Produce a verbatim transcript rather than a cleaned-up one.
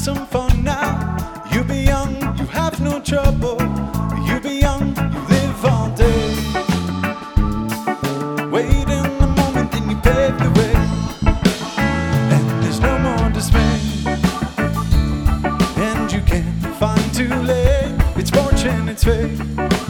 some fun now. You be young, you have no trouble. You be young, you live all day. Wait in the moment, then you pave the way. And there's no more dismay. And you can't find too late. It's fortune, it's fate.